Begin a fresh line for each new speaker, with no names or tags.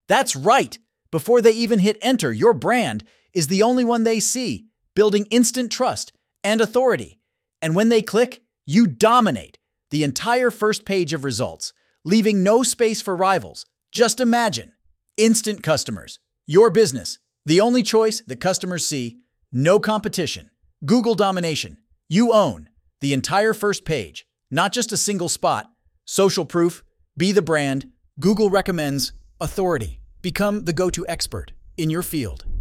That's right! Before they even hit enter, your brand is the only one they see, building instant trust and authority. And when they click, you dominate the entire first page of results, leaving no space for rivals. Just imagine. Instant customers. Your business. The only choice the customers see. No competition. Google domination. You own the entire first page, not just a single spot. Social proof. Be the brand. Google recommends. Authority. Become the go-to expert in your field.